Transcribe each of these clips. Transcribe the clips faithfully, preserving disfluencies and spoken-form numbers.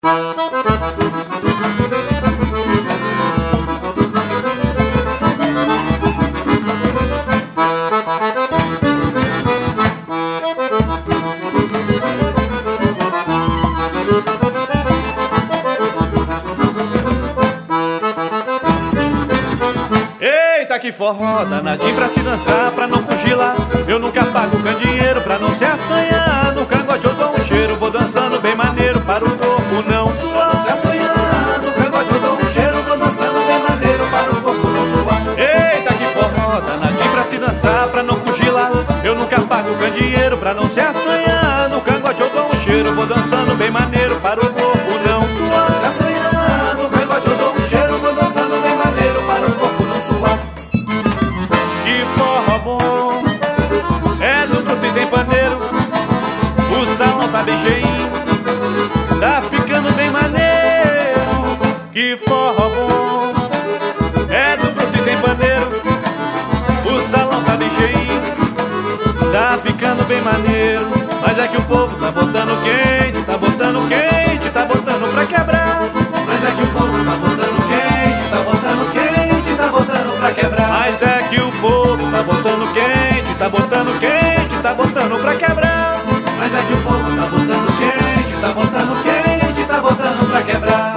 Eita que forró, danadinho pra se dançar, pra não cochilar. Eu nunca pago candeeiro pra não se assanhar. No cangote eu dou um cheiro, vou dançando bem maneiro, para o corpo não suar. Se assanhar, no cangote eu dou um cheiro, vou dançando bem maneiro, para o corpo não suar. Eita que forró, danadinho pra se dançar, pra não cochilar. Eu nunca pago candeeiro pra não se assanhar. No cangote eu dou um cheiro, vou dançando bem maneiro, para o corpo não suar. Se assanhar, no cangote eu dou um cheiro, vou dançando bem maneiro, para o corpo não suar. Que forró bom, é do bruto e tem pandeiro. O salão tá bem cheinho, tá ficando bem maneiro. Que forró bom, é do bruto e tem pandeiro. O salão tá bem cheinho, tá ficando bem maneiro. Mas é que o povo tá botando quente, tá botando quente, tá botando pra quebrar. Mas é que o povo tá botando quente, tá botando quente, tá botando pra quebrar. Mas é que o povo tá botando quente, tá botando quente, tá botando pra quebrar. Mas é que o povo tá botando quente, tá botando quente, tá botando pra quebrar.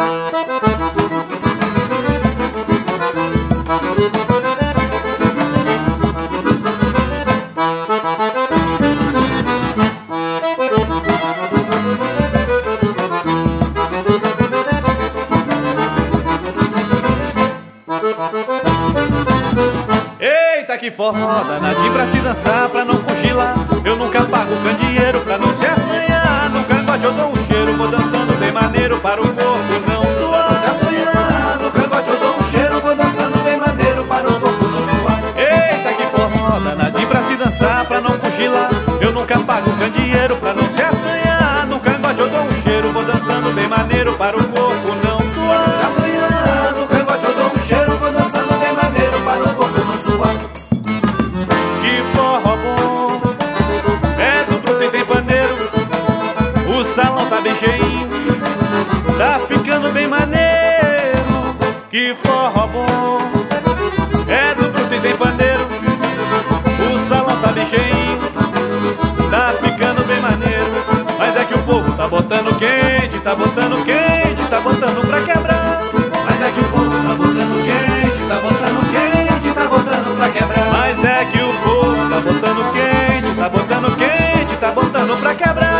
Eita que forró, danadinho pra se dançar, pra não cochilar. Eu nunca pago candeeiro pra não se assanhar. No cangote eu dou um cheiro, vou dançando bem maneiro, para o corpo não suar. Se assanhar, no cangote eu dou um cheiro, vou dançando bem maneiro, para o corpo não suar. Eita que forró, danadinho pra se dançar, pra não cochilar. Eu nunca pago candeeiro pra não se assanhar. No cangote eu dou um cheiro, vou dançando bem maneiro, para o corpo não suar. Se assanhar, no cangote eu dou um cheiro, vou dançando bem maneiro, para o corpo não suar. Que forró bom, é do bruto e tem pandeiro. O salão tá bem cheinho, tá ficando bem maneiro. Que forró bom, é do bruto e tem pandeiro. O salão tá bem cheinho, tá ficando bem maneiro. Mas é que o povo tá botando quente, tá botando quente, tá botando pra quebrar. Mas é que o povo tá botando quente, tá botando quente, tá botando pra quebrar. Mas é que o povo tá botando quente, tá botando quente, tá botando pra quebrar.